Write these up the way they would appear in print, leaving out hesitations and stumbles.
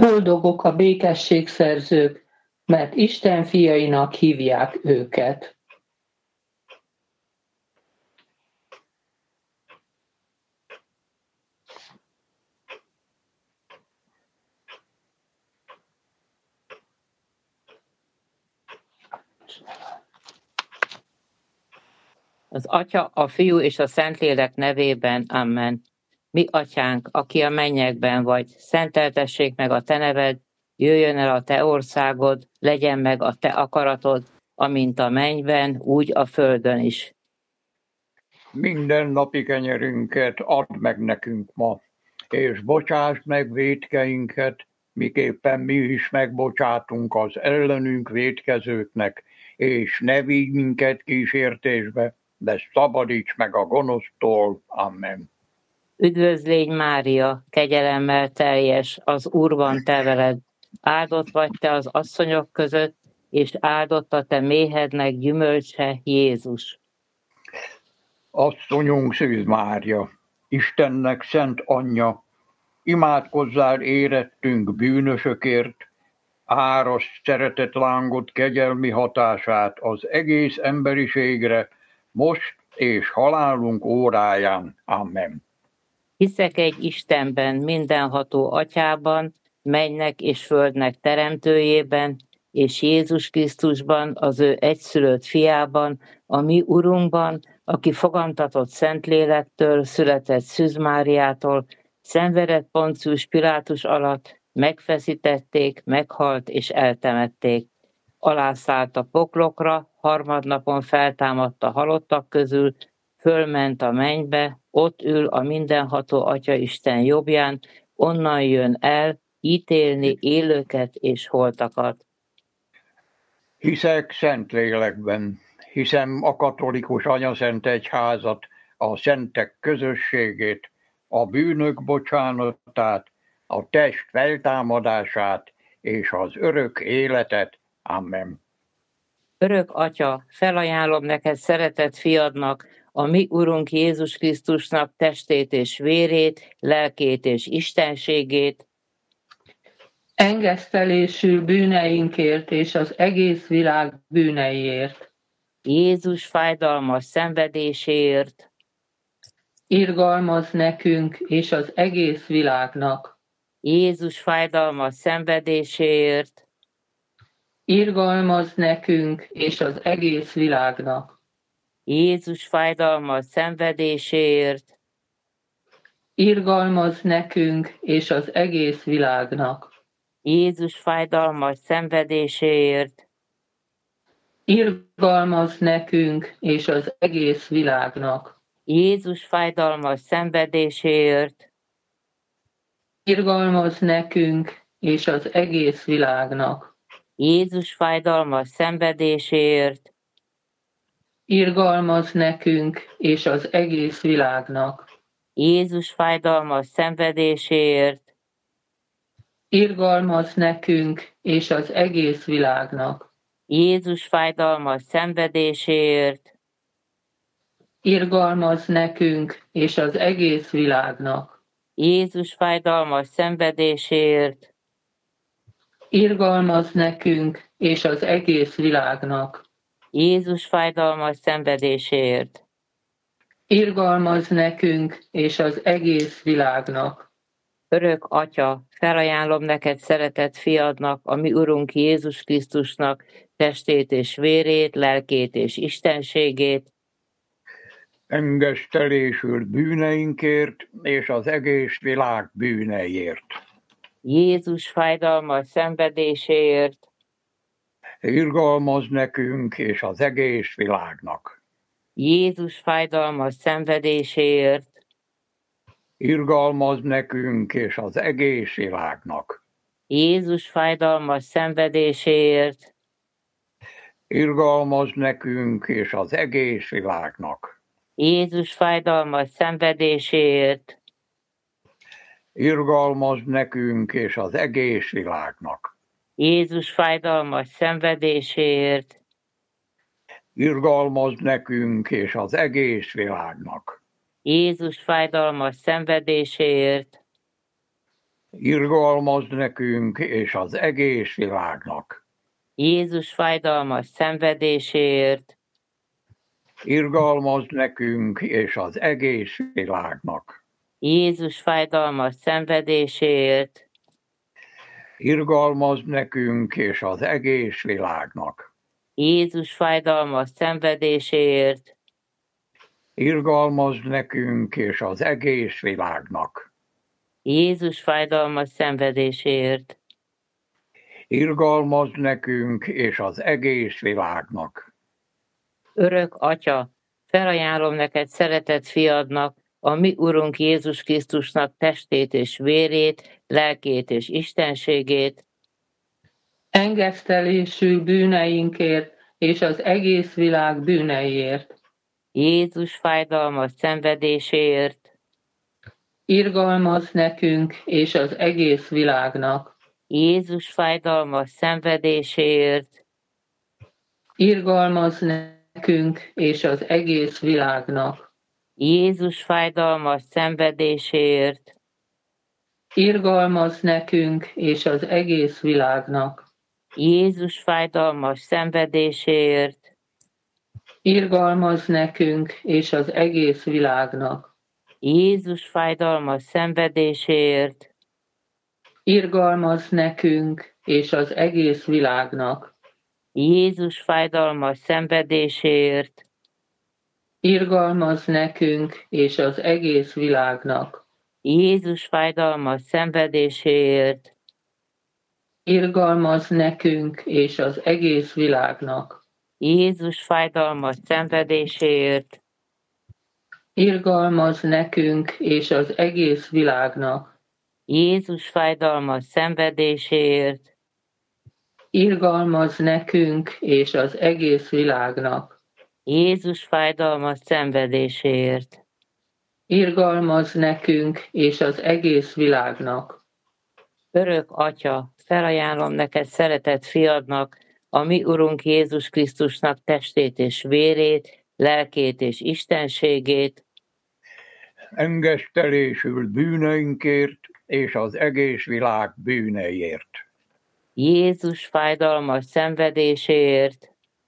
Boldogok a békességszerzők, mert Isten fiainak hívják őket. Az Atya, a Fiú és a Szentlélek nevében, amen. Mi atyánk, aki a mennyekben vagy, szenteltessék meg a te neved, jöjjön el a te országod, legyen meg a te akaratod, amint a mennyben, úgy a földön is. Minden napi kenyerünket add meg nekünk ma, és bocsásd meg vétkeinket, miképpen mi is megbocsátunk az ellenünk vétkezőknek, és ne vigy minket kísértésbe, de szabadíts meg a gonosztól. Amen. Üdvözlégy Mária, kegyelemmel teljes, az Úr van te veled, áldott vagy te az asszonyok között, és áldott a te méhednek gyümölcse, Jézus. Asszonyunk Szűz Mária, Istennek szent anyja, imádkozzál érettünk bűnösökért, árasd szeretetlángot kegyelmi hatását az egész emberiségre, most és halálunk óráján. Amen. Hiszek egy Istenben, mindenható Atyában, mennynek és földnek teremtőjében, és Jézus Krisztusban, az ő egyszülött fiában, a mi Urunkban, aki fogantatott Szentlélektől, született Szűz Máriától, szenvedett Poncius Pilátus alatt, megfeszítették, meghalt és eltemették. Alászállt a poklokra, harmadnapon feltámadt a halottak közül, fölment a mennybe, ott ül a mindenható Atyaisten jobbján, onnan jön el ítélni élőket és holtakat. Hiszek Szentlélekben, hiszem a katolikus anyaszent egyházat, a szentek közösségét, a bűnök bocsánatát, a test feltámadását és az örök életet. Amen. Örök Atya, felajánlom neked szeretett fiadnak, a mi Urunk Jézus Krisztusnak testét és vérét, lelkét és istenségét, Engesztelésül bűneinkért és az egész világ bűneiért. Jézus fájdalmas szenvedéséért, Irgalmaz nekünk és az egész világnak. Jézus fájdalmas szenvedéséért, Irgalmaz nekünk és az egész világnak. Jézus fájdalmas szenvedéséért, Irgalmaz nekünk és az egész világnak. Jézus fájdalmas szenvedéséért, Irgalmaz nekünk és az egész világnak. Jézus fájdalmas szenvedéséért, Irgalmaz nekünk és az egész világnak. Jézus fájdalmas szenvedéséért, Irgalmaz nekünk és az egész világnak. Jézus fájdalmas szenvedéséért, Irgalmaz nekünk és az egész világnak. Jézus fájdalmas szenvedéséért, Irgalmaz nekünk és az egész világnak. Jézus fájdalmas szenvedéséért, Irgalmaz nekünk és az egész világnak. Jézus fájdalmas szenvedéséért, Irgalmaz nekünk és az egész világnak. Örök Atya, felajánlom neked szeretett fiadnak, a mi Urunk Jézus Krisztusnak testét és vérét, lelkét és istenségét, Engesztelésül bűneinkért és az egész világ bűneiért. Jézus fájdalmas szenvedéséért, Irgalmaz nekünk és az egész világnak. Jézus fájdalmas szenvedéséért, Irgalmaz nekünk és az egész világnak. Jézus fájdalmas szenvedéséért, Irgalmaz nekünk és az egész világnak. Jézus fájdalmas szenvedéséért, Irgalmaz nekünk és az egész világnak. Jézus fájdalmas szenvedéséért, Irgalmaz nekünk és az egész világnak. Jézus fájdalmas szenvedéséért, Irgalmazd nekünk és az egész világnak. Jézus fájdalmas szenvedéséért, Irgalmazd nekünk és az egész világnak. Jézus fájdalmas szenvedéséért, Irgalmazd nekünk és az egész világnak. Jézus fájdalmas szenvedéséért, Irgalmazd nekünk és az egész világnak. Jézus fájdalmas szenvedéséért, Irgalmazd nekünk és az egész világnak. Örök Atya, felajánlom neked szeretett fiadnak, a mi Urunk Jézus Krisztusnak testét és vérét, lelkét és istenségét, engesztelésű bűneinkért és az egész világ bűneiért. Jézus fájdalmas szenvedéséért, Irgalmazz nekünk és az egész világnak. Jézus fájdalmas szenvedéséért, Irgalmazz nekünk és az egész világnak. Jézus fájdalmas szenvedéséért, Irgalmazz nekünk és az egész világnak. Jézus fájdalmas szenvedéséért, Irgalmazz nekünk és az egész világnak. Jézus fájdalmas szenvedéséért, Irgalmazz nekünk és az egész világnak. Jézus fájdalmas szenvedéséért, Irgalmazz nekünk és az egész világnak. Jézus fájdalmas szenvedéséért, Irgalmazz nekünk és az egész világnak. Jézus fájdalmas szenvedéséért, Irgalmazz nekünk és az egész világnak. Jézus fájdalmas szenvedéséért, Irgalmazz nekünk és az egész világnak. Jézus fájdalmas szenvedéséért, Irgalmazz nekünk és az egész világnak. Örök Atya, felajánlom neked szeretett fiadnak, a mi Urunk Jézus Krisztusnak testét és vérét, lelkét és istenségét, Engesztelésül bűneinkért és az egész világ bűneiért. Jézus fájdalmas szenvedéséért,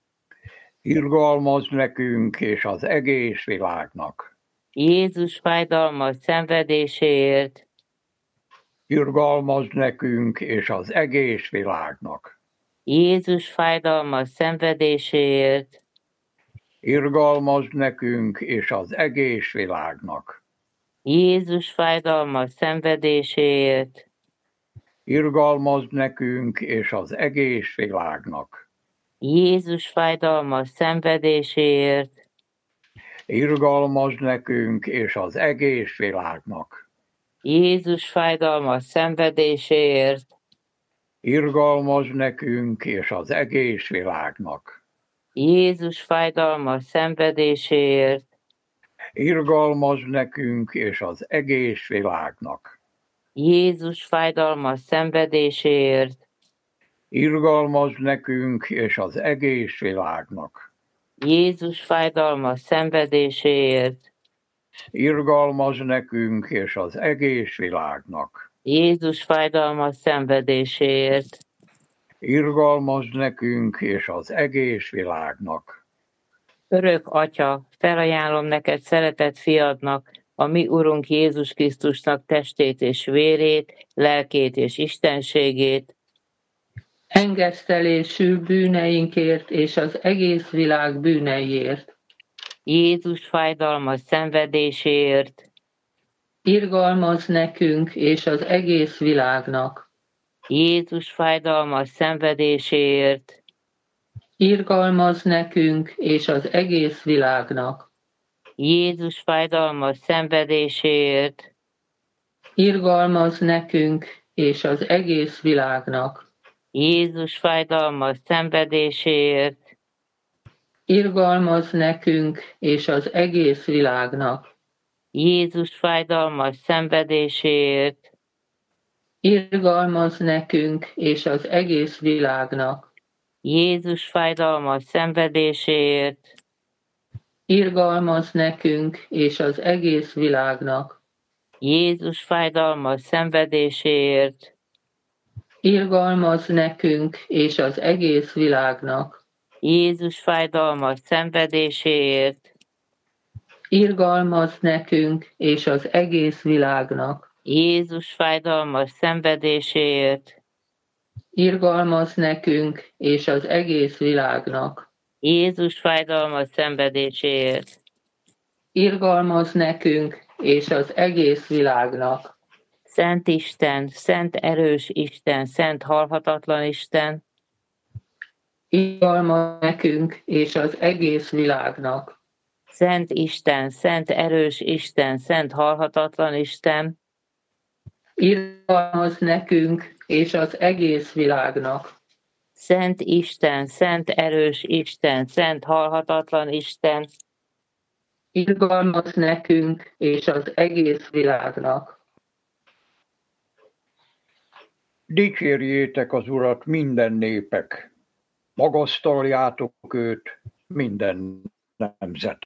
Irgalmazd nekünk és az egész világnak. Jézus fájdalmas szenvedéséért, Irgalmazd nekünk és az egész világnak. Jézus fájdalmas szenvedéséért, Irgalmazd nekünk és az egész világnak. Jézus fájdalmas szenvedéséért, Irgalmazd nekünk és az egész világnak. Jézus fájdalmas szenvedéséért, Irgalmazd nekünk és az egész világnak. Jézus fájdalmas szenvedéséért, Irgalmazd nekünk és az egész világnak. Jézus fájdalmas szenvedéséért, Irgalmazd nekünk és az egész világnak. Jézus fájdalmas szenvedéséért, Irgalmazd nekünk és az egész világnak. Jézus fájdalmas szenvedéséért, Irgalmazd nekünk és az egész világnak. Jézus fájdalmas szenvedéséért, Irgalmazd nekünk és az egész világnak. Örök Atya, felajánlom neked szeretett fiadnak, a mi Urunk Jézus Krisztusnak testét és vérét, lelkét és istenségét, Engesztelésű bűneinkért és az egész világ bűneiért. Jézus fájdalmas szenvedéséért, Irgalmazz nekünk és az egész világnak. Jézus fájdalmas szenvedéséért, Irgalmazz nekünk és az egész világnak. Jézus fájdalmas szenvedéséért, Irgalmazz nekünk és az egész világnak. Jézus fájdalmas szenvedéséért, Irgalmazz nekünk és az egész világnak. Jézus fájdalmas szenvedéséért, Irgalmazz nekünk és az egész világnak. Jézus fájdalmas szenvedéséért, Irgalmazz nekünk és az egész világnak. Jézus fájdalmas szenvedéséért, irgalmaz nekünk és az egész világnak. Jézus fájdalmas szenvedéséért, Irgalmaz nekünk és az egész világnak. Jézus fájdalmas szenvedéséért, Irgalmaz nekünk és az egész világnak. Jézus fájdalmas szenvedéséért, Irgalmaz nekünk és az egész világnak. Szent Isten, szent erős Isten, szent halhatatlan Isten, Irgalmaz nekünk és az egész világnak. Szent Isten, szent erős Isten, szent halhatatlan Isten, Irgalmaz nekünk és az egész világnak. Szent Isten, szent erős Isten, szent halhatatlan Isten, Irgalmaz nekünk és az egész világnak. Dicsérjétek az Urat minden népek, magasztaljátok őt minden nemzet.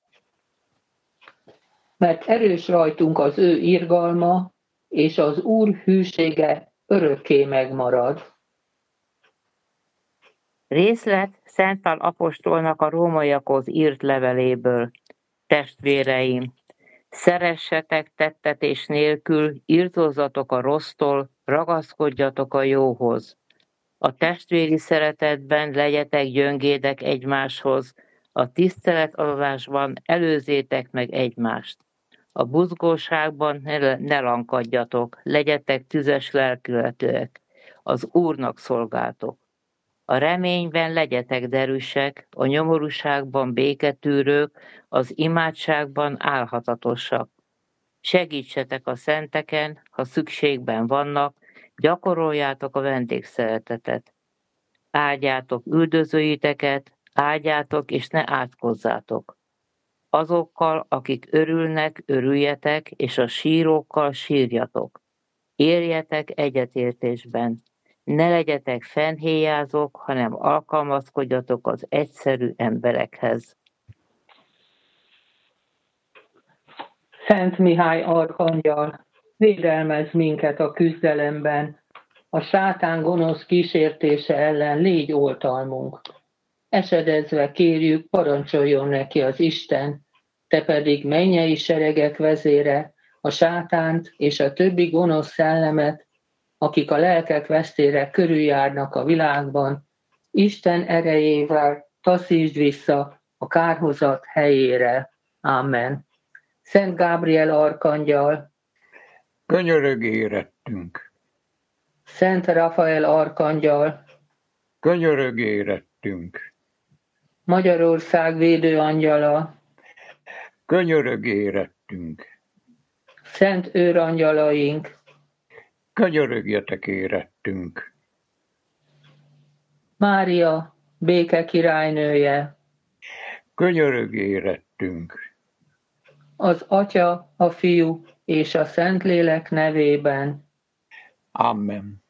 Mert erős rajtunk az ő irgalma, és az Úr hűsége örökké megmarad. Részlet Szent Pál apostolnak a rómaiakhoz írt leveléből. Testvéreim, szeressetek tettetés nélkül, irtózzatok a rossztól, ragaszkodjatok a jóhoz. A testvéri szeretetben legyetek gyöngédek egymáshoz, a tiszteletadásban előzzétek meg egymást. A buzgóságban ne lankadjatok, legyetek tüzes lelkületűek, az Úrnak szolgáltok. A reményben legyetek derűsek, a nyomorúságban béketűrők, az imádságban álhatatosak. Segítsetek a szenteken, ha szükségben vannak, gyakoroljátok a vendégszeretetet. Áldjátok üldözőiteket, áldjátok és ne átkozzátok. Azokkal, akik örülnek, örüljetek, és a sírókkal sírjatok. Érjetek egyetértésben. Ne legyetek fennhéjázók, hanem alkalmazkodjatok az egyszerű emberekhez. Szent Mihály arkangyal, védelmezz minket a küzdelemben, a sátán gonosz kísértése ellen légy oltalmunk. Esedezve kérjük, parancsoljon neki az Isten, te pedig mennyei seregek vezére, a sátánt és a többi gonosz szellemet, akik a lelkek vesztére körüljárnak a világban, Isten erejével taszítsd vissza a kárhozat helyére. Amen. Szent Gábriel arkangyal, Könyörög érettünk, Szent Rafael arkangyal, könyörög érettünk, Magyarország védőangyala, könyörög érettünk, Szent őrangyalaink, könyörögjetek érettünk, Mária, béke királynője, könyörög érettünk, az Atya, a Fiú és a Szentlélek nevében. Amen.